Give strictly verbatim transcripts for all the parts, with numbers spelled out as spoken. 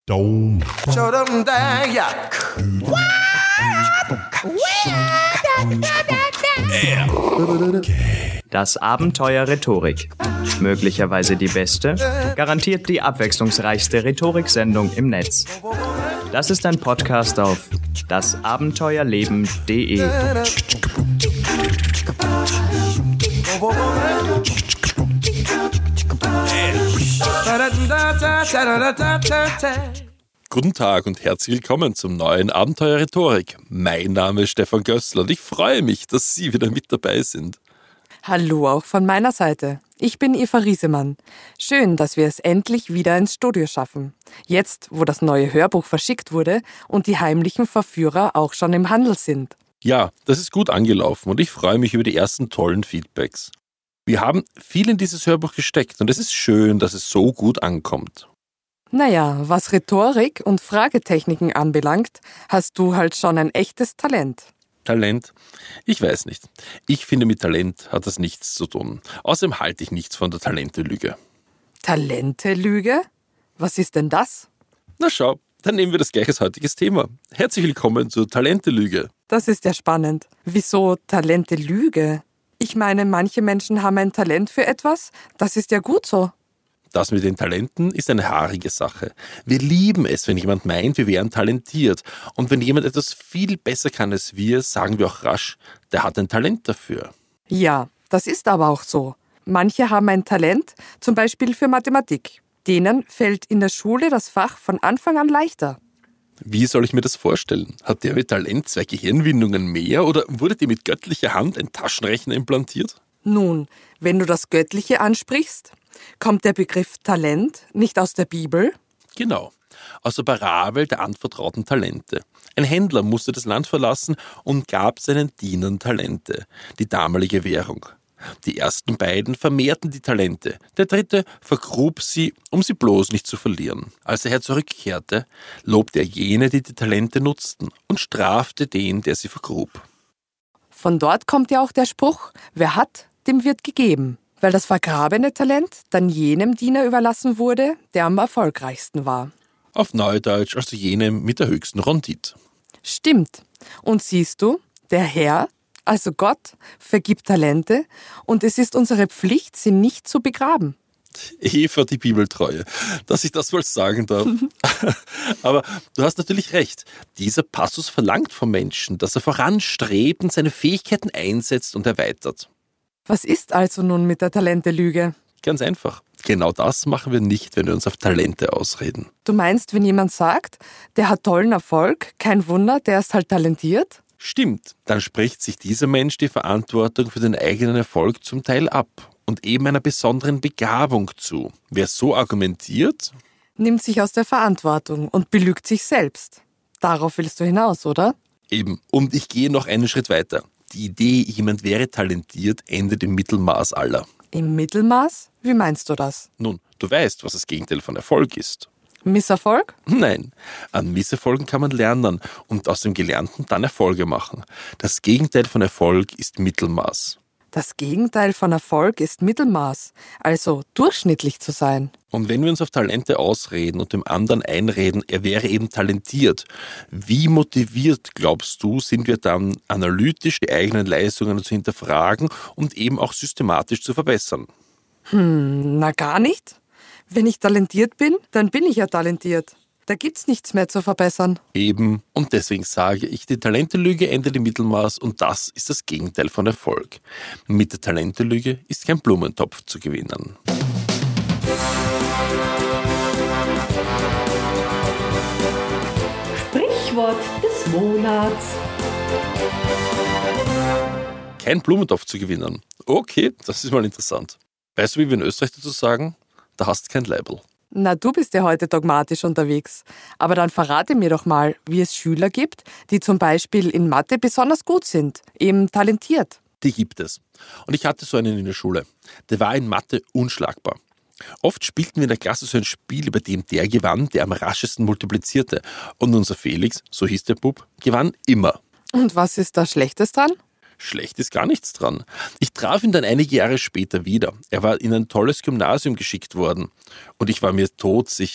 Dome. Das Abenteuer Rhetorik. Möglicherweise die beste, garantiert die abwechslungsreichste Rhetoriksendung im Netz. Das ist ein Podcast auf dasabenteuerleben punkt de. Guten Tag und herzlich willkommen zum neuen Abenteuer Rhetorik. Mein Name ist Stefan Gössler und ich freue mich, dass Sie wieder mit dabei sind. Hallo auch von meiner Seite. Ich bin Eva Riesemann. Schön, dass wir es endlich wieder ins Studio schaffen. Jetzt, wo das neue Hörbuch verschickt wurde und die heimlichen Verführer auch schon im Handel sind. Ja, das ist gut angelaufen und ich freue mich über die ersten tollen Feedbacks. Wir haben viel in dieses Hörbuch gesteckt und es ist schön, dass es so gut ankommt. Naja, was Rhetorik und Fragetechniken anbelangt, hast du halt schon ein echtes Talent. Talent? Ich weiß nicht. Ich finde, mit Talent hat das nichts zu tun. Außerdem halte ich nichts von der Talentelüge. Talentelüge? Was ist denn das? Na schau, dann nehmen wir das gleich als heutiges Thema. Herzlich willkommen zur Talentelüge. Das ist ja spannend. Wieso Talentelüge? Ich meine, manche Menschen haben ein Talent für etwas. Das ist ja gut so. Das mit den Talenten ist eine haarige Sache. Wir lieben es, wenn jemand meint, wir wären talentiert. Und wenn jemand etwas viel besser kann als wir, sagen wir auch rasch, der hat ein Talent dafür. Ja, das ist aber auch so. Manche haben ein Talent, zum Beispiel für Mathematik. Denen fällt in der Schule das Fach von Anfang an leichter. Wie soll ich mir das vorstellen? Hat der mit Talent zwei Gehirnwindungen mehr oder wurde dir mit göttlicher Hand ein Taschenrechner implantiert? Nun, wenn du das Göttliche ansprichst, kommt der Begriff Talent nicht aus der Bibel? Genau, aus der Parabel der anvertrauten Talente. Ein Händler musste das Land verlassen und gab seinen Dienern Talente, die damalige Währung. Die ersten beiden vermehrten die Talente, der dritte vergrub sie, um sie bloß nicht zu verlieren. Als der Herr zurückkehrte, lobte er jene, die die Talente nutzten, und strafte den, der sie vergrub. Von dort kommt ja auch der Spruch, wer hat, dem wird gegeben. Weil das vergrabene Talent dann jenem Diener überlassen wurde, der am erfolgreichsten war. Auf Neudeutsch also jenem mit der höchsten Rendite. Stimmt. Und siehst du, der Herr, also Gott, vergibt Talente und es ist unsere Pflicht, sie nicht zu begraben. Eva, die Bibeltreue, dass ich das wohl sagen darf. Aber du hast natürlich recht. Dieser Passus verlangt vom Menschen, dass er voranstrebt und seine Fähigkeiten einsetzt und erweitert. Was ist also nun mit der Talentelüge? Ganz einfach. Genau das machen wir nicht, wenn wir uns auf Talente ausreden. Du meinst, wenn jemand sagt, der hat tollen Erfolg, kein Wunder, der ist halt talentiert? Stimmt, dann spricht sich dieser Mensch die Verantwortung für den eigenen Erfolg zum Teil ab und eben einer besonderen Begabung zu. Wer so argumentiert, nimmt sich aus der Verantwortung und belügt sich selbst. Darauf willst du hinaus, oder? Eben. Und ich gehe noch einen Schritt weiter. Die Idee, jemand wäre talentiert, endet im Mittelmaß aller. Im Mittelmaß? Wie meinst du das? Nun, du weißt, was das Gegenteil von Erfolg ist. Misserfolg? Nein, an Misserfolgen kann man lernen und aus dem Gelernten dann Erfolge machen. Das Gegenteil von Erfolg ist Mittelmaß. Das Gegenteil von Erfolg ist Mittelmaß, also durchschnittlich zu sein. Und wenn wir uns auf Talente ausreden und dem anderen einreden, er wäre eben talentiert, wie motiviert, glaubst du, sind wir dann analytisch die eigenen Leistungen zu hinterfragen und eben auch systematisch zu verbessern? Hm, na gar nicht. Wenn ich talentiert bin, dann bin ich ja talentiert. Da gibt's nichts mehr zu verbessern. Eben, und deswegen sage ich, die Talentelüge endet im Mittelmaß und das ist das Gegenteil von Erfolg. Mit der Talentelüge ist kein Blumentopf zu gewinnen. Sprichwort des Monats. Kein Blumentopf zu gewinnen. Okay, das ist mal interessant. Weißt du, wie wir in Österreich dazu sagen? Da hast kein Leibl. Na, du bist ja heute dogmatisch unterwegs. Aber dann verrate mir doch mal, wie es Schüler gibt, die zum Beispiel in Mathe besonders gut sind, eben talentiert. Die gibt es. Und ich hatte so einen in der Schule. Der war in Mathe unschlagbar. Oft spielten wir in der Klasse so ein Spiel, bei dem der gewann, der am raschesten multiplizierte. Und unser Felix, so hieß der Bub, gewann immer. Und was ist da Schlechtes dran? Schlecht ist gar nichts dran. Ich traf ihn dann einige Jahre später wieder. Er war in ein tolles Gymnasium geschickt worden. Und ich war mir todsicher,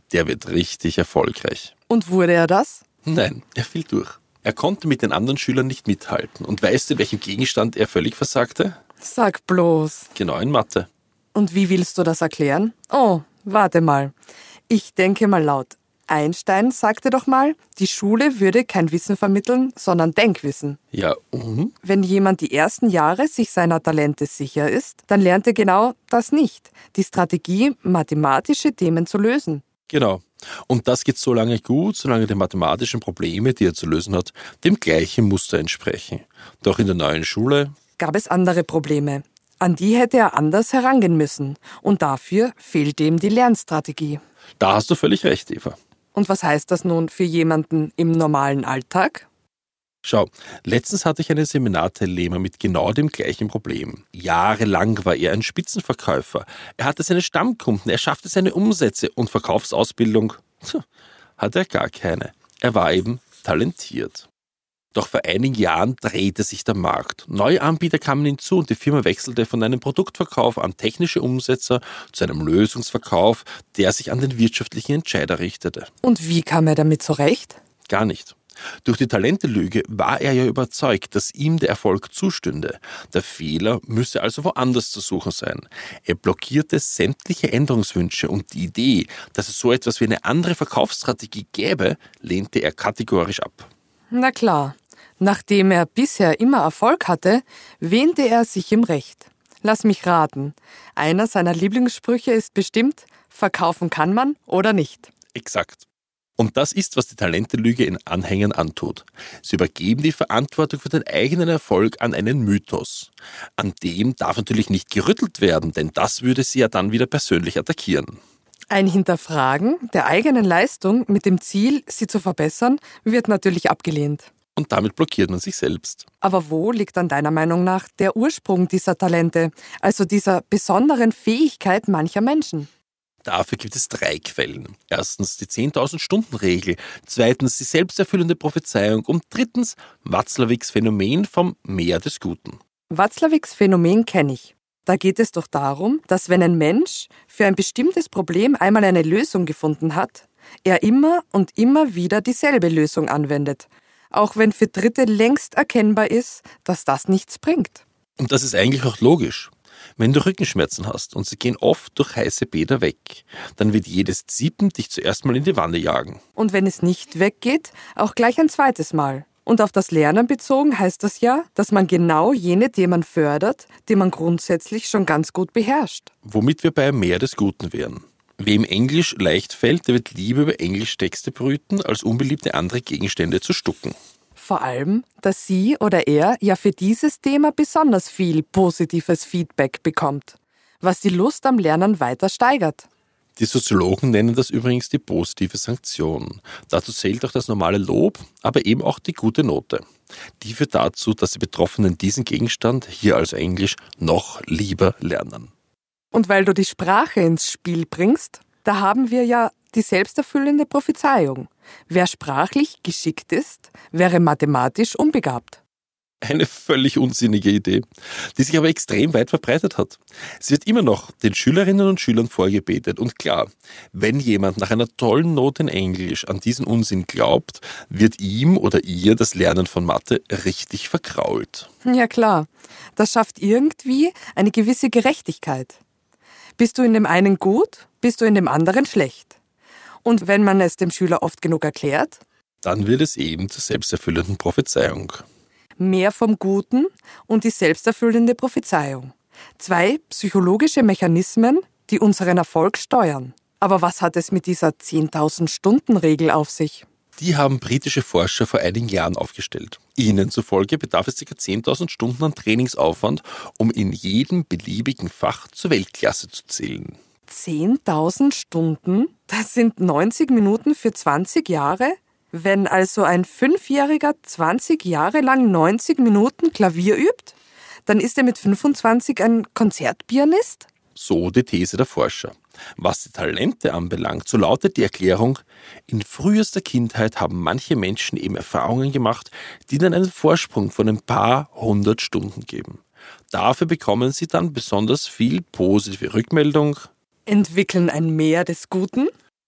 der wird richtig erfolgreich. Und wurde er das? Nein, er fiel durch. Er konnte mit den anderen Schülern nicht mithalten. Und weißt du, in welchem Gegenstand er völlig versagte? Sag bloß. Genau in Mathe. Und wie willst du das erklären? Oh, warte mal. Ich denke mal laut. Einstein sagte doch mal, die Schule würde kein Wissen vermitteln, sondern Denkwissen. Ja, und? Wenn jemand die ersten Jahre sich seiner Talente sicher ist, dann lernt er genau das nicht. Die Strategie, mathematische Themen zu lösen. Genau. Und das geht so lange gut, solange die mathematischen Probleme, die er zu lösen hat, dem gleichen Muster entsprechen. Doch in der neuen Schule gab es andere Probleme. An die hätte er anders herangehen müssen. Und dafür fehlte ihm die Lernstrategie. Da hast du völlig recht, Eva. Und was heißt das nun für jemanden im normalen Alltag? Schau, letztens hatte ich einen Seminarteilnehmer mit genau dem gleichen Problem. Jahrelang war er ein Spitzenverkäufer. Er hatte seine Stammkunden, er schaffte seine Umsätze und Verkaufsausbildung tch, hatte er gar keine. Er war eben talentiert. Doch vor einigen Jahren drehte sich der Markt. Neue Anbieter kamen hinzu und die Firma wechselte von einem Produktverkauf an technische Umsetzer zu einem Lösungsverkauf, der sich an den wirtschaftlichen Entscheider richtete. Und wie kam er damit zurecht? Gar nicht. Durch die Talentelüge war er ja überzeugt, dass ihm der Erfolg zustünde. Der Fehler müsse also woanders zu suchen sein. Er blockierte sämtliche Änderungswünsche und die Idee, dass es so etwas wie eine andere Verkaufsstrategie gäbe, lehnte er kategorisch ab. Na klar. Nachdem er bisher immer Erfolg hatte, wähnte er sich im Recht. Lass mich raten. Einer seiner Lieblingssprüche ist bestimmt, verkaufen kann man oder nicht. Exakt. Und das ist, was die Talentelüge in Anhängern antut. Sie übergeben die Verantwortung für den eigenen Erfolg an einen Mythos. An dem darf natürlich nicht gerüttelt werden, denn das würde sie ja dann wieder persönlich attackieren. Ein Hinterfragen der eigenen Leistung mit dem Ziel, sie zu verbessern, wird natürlich abgelehnt. Und damit blockiert man sich selbst. Aber wo liegt dann deiner Meinung nach der Ursprung dieser Talente, also dieser besonderen Fähigkeit mancher Menschen? Dafür gibt es drei Quellen. Erstens die zehntausend-Stunden-Regel, zweitens die selbsterfüllende Prophezeiung und drittens Watzlawicks Phänomen vom Meer des Guten. Watzlawicks Phänomen kenne ich. Da geht es doch darum, dass wenn ein Mensch für ein bestimmtes Problem einmal eine Lösung gefunden hat, er immer und immer wieder dieselbe Lösung anwendet, auch wenn für Dritte längst erkennbar ist, dass das nichts bringt. Und das ist eigentlich auch logisch. Wenn du Rückenschmerzen hast und sie gehen oft durch heiße Bäder weg, dann wird jedes Ziepen dich zuerst mal in die Wanne jagen. Und wenn es nicht weggeht, auch gleich ein zweites Mal. Und auf das Lernen bezogen heißt das ja, dass man genau jene Themen fördert, die man grundsätzlich schon ganz gut beherrscht. Womit wir bei Mehr des Guten wären. Wem Englisch leicht fällt, der wird lieber über Englischtexte brüten, als unbeliebte andere Gegenstände zu stucken. Vor allem, dass sie oder er ja für dieses Thema besonders viel positives Feedback bekommt, was die Lust am Lernen weiter steigert. Die Soziologen nennen das übrigens die positive Sanktion. Dazu zählt auch das normale Lob, aber eben auch die gute Note. Die führt dazu, dass die Betroffenen diesen Gegenstand, hier also Englisch, noch lieber lernen. Und weil du die Sprache ins Spiel bringst, da haben wir ja die selbsterfüllende Prophezeiung. Wer sprachlich geschickt ist, wäre mathematisch unbegabt. Eine völlig unsinnige Idee, die sich aber extrem weit verbreitet hat. Es wird immer noch den Schülerinnen und Schülern vorgebetet. Und klar, wenn jemand nach einer tollen Note in Englisch an diesen Unsinn glaubt, wird ihm oder ihr das Lernen von Mathe richtig verkrault. Ja klar, das schafft irgendwie eine gewisse Gerechtigkeit. Bist du in dem einen gut, bist du in dem anderen schlecht. Und wenn man es dem Schüler oft genug erklärt, dann wird es eben zur selbsterfüllenden Prophezeiung. Mehr vom Guten und die selbsterfüllende Prophezeiung. Zwei psychologische Mechanismen, die unseren Erfolg steuern. Aber was hat es mit dieser zehntausend-Stunden-Regel auf sich? Die haben britische Forscher vor einigen Jahren aufgestellt. Ihnen zufolge bedarf es ca. zehntausend Stunden an Trainingsaufwand, um in jedem beliebigen Fach zur Weltklasse zu zählen. zehntausend Stunden? Das sind neunzig Minuten für zwanzig Jahre? Wenn also ein Fünfjähriger zwanzig Jahre lang neunzig Minuten Klavier übt, dann ist er mit fünfundzwanzig ein Konzertpianist? So die These der Forscher. Was die Talente anbelangt, so lautet die Erklärung, in frühester Kindheit haben manche Menschen eben Erfahrungen gemacht, die ihnen einen Vorsprung von ein paar hundert Stunden geben. Dafür bekommen sie dann besonders viel positive Rückmeldung, Entwickeln ein Mehr des Guten?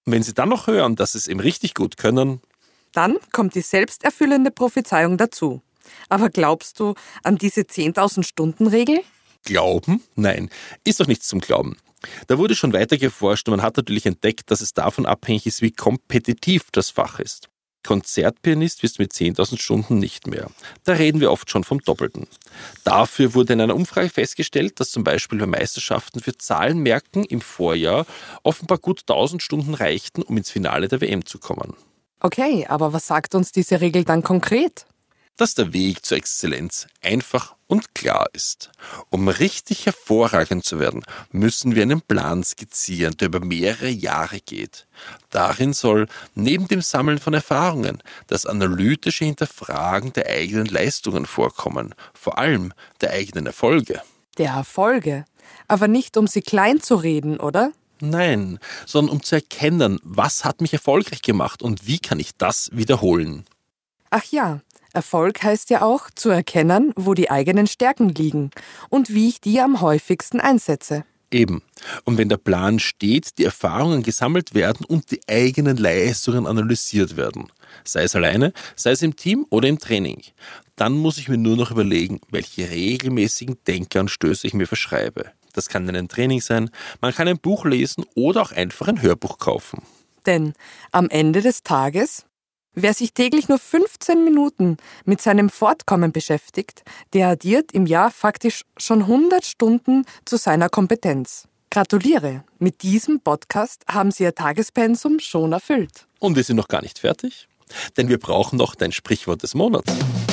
Und wenn Sie dann noch hören, dass Sie es eben richtig gut können, dann kommt die selbsterfüllende Prophezeiung dazu. Aber glaubst du an diese zehntausend-Stunden-Regel? Glauben? Nein, ist doch nichts zum Glauben. Da wurde schon weiter geforscht und man hat natürlich entdeckt, dass es davon abhängig ist, wie kompetitiv das Fach ist. Konzertpianist wirst du mit zehntausend Stunden nicht mehr. Da reden wir oft schon vom Doppelten. Dafür wurde in einer Umfrage festgestellt, dass zum Beispiel bei Meisterschaften für Zahlenmerken im Vorjahr offenbar gut tausend Stunden reichten, um ins Finale der W M zu kommen. Okay, aber was sagt uns diese Regel dann konkret? Dass der Weg zur Exzellenz einfach und klar ist. Um richtig hervorragend zu werden, müssen wir einen Plan skizzieren, der über mehrere Jahre geht. Darin soll neben dem Sammeln von Erfahrungen das analytische Hinterfragen der eigenen Leistungen vorkommen, vor allem der eigenen Erfolge. Der Erfolge? Aber nicht, um sie klein zu reden, oder? Nein, sondern um zu erkennen, was hat mich erfolgreich gemacht und wie kann ich das wiederholen. Ach ja, Erfolg heißt ja auch, zu erkennen, wo die eigenen Stärken liegen und wie ich die am häufigsten einsetze. Eben. Und wenn der Plan steht, die Erfahrungen gesammelt werden und die eigenen Leistungen analysiert werden, sei es alleine, sei es im Team oder im Training, dann muss ich mir nur noch überlegen, welche regelmäßigen Denkanstöße ich mir verschreibe. Das kann ein Training sein, man kann ein Buch lesen oder auch einfach ein Hörbuch kaufen. Denn am Ende des Tages, wer sich täglich nur fünfzehn Minuten mit seinem Fortkommen beschäftigt, der addiert im Jahr faktisch schon hundert Stunden zu seiner Kompetenz. Gratuliere, mit diesem Podcast haben Sie Ihr Tagespensum schon erfüllt. Und wir sind noch gar nicht fertig, denn wir brauchen noch dein Sprichwort des Monats.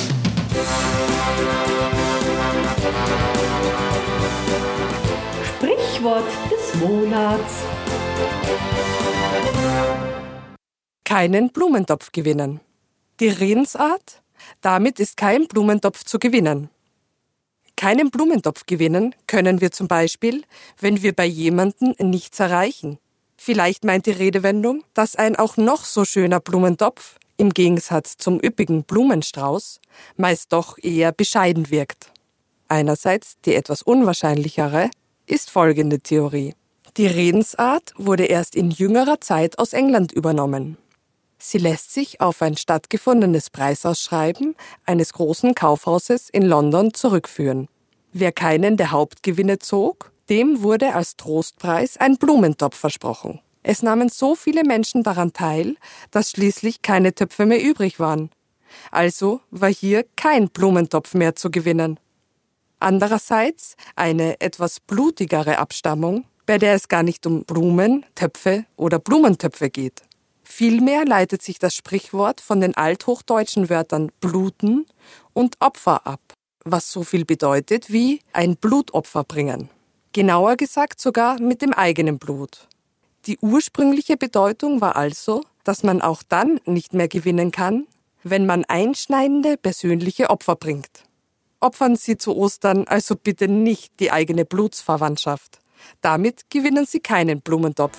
Sprichwort des Monats. Keinen Blumentopf gewinnen. Die Redensart? Damit ist kein Blumentopf zu gewinnen. Keinen Blumentopf gewinnen können wir zum Beispiel, wenn wir bei jemandem nichts erreichen. Vielleicht meint die Redewendung, dass ein auch noch so schöner Blumentopf, im Gegensatz zum üppigen Blumenstrauß, meist doch eher bescheiden wirkt. Einerseits die etwas unwahrscheinlichere ist folgende Theorie. Die Redensart wurde erst in jüngerer Zeit aus England übernommen. Sie lässt sich auf ein stattgefundenes Preisausschreiben eines großen Kaufhauses in London zurückführen. Wer keinen der Hauptgewinne zog, dem wurde als Trostpreis ein Blumentopf versprochen. Es nahmen so viele Menschen daran teil, dass schließlich keine Töpfe mehr übrig waren. Also war hier kein Blumentopf mehr zu gewinnen. Andererseits eine etwas blutigere Abstammung, bei der es gar nicht um Blumen, Töpfe oder Blumentöpfe geht. Vielmehr leitet sich das Sprichwort von den althochdeutschen Wörtern bluten und Opfer ab, was so viel bedeutet wie ein Blutopfer bringen. Genauer gesagt sogar mit dem eigenen Blut. Die ursprüngliche Bedeutung war also, dass man auch dann nicht mehr gewinnen kann, wenn man einschneidende persönliche Opfer bringt. Opfern Sie zu Ostern also bitte nicht die eigene Blutsverwandtschaft. Damit gewinnen Sie keinen Blumentopf.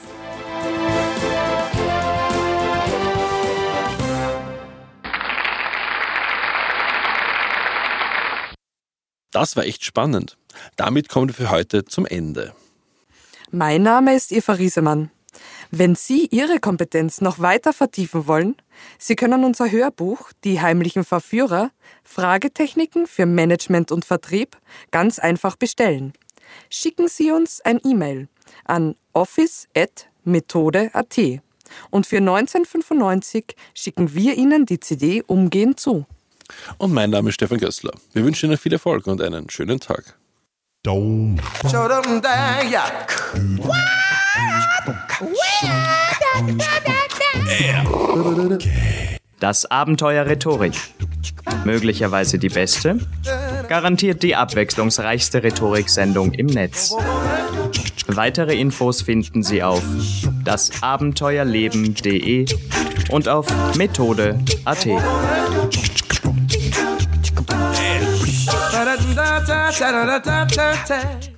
Das war echt spannend. Damit kommen wir für heute zum Ende. Mein Name ist Eva Riesemann. Wenn Sie Ihre Kompetenz noch weiter vertiefen wollen, Sie können unser Hörbuch Die heimlichen Verführer, Fragetechniken für Management und Vertrieb ganz einfach bestellen. Schicken Sie uns ein E-Mail an office at methode punkt at und für neunzehn fünfundneunzig schicken wir Ihnen die C D umgehend zu. Und mein Name ist Stefan Gößler. Wir wünschen Ihnen viel Erfolg und einen schönen Tag. Das Abenteuer Rhetorik. Möglicherweise die beste, garantiert die abwechslungsreichste Rhetoriksendung im Netz. Weitere Infos finden Sie auf das abenteuerleben punkt de und auf methode punkt at.